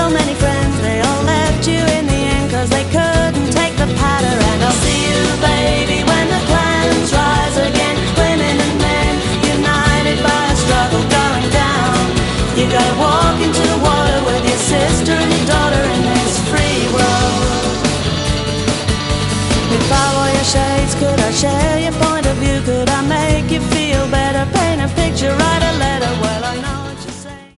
so many friends, they all left you in the end 'cause they couldn't take the powder. And I'll see you, baby, when the clans rise again. Women and men united by a struggle going down. You gotta walk into the water with your sister and your daughter in this free world. If I wore your shades, could I share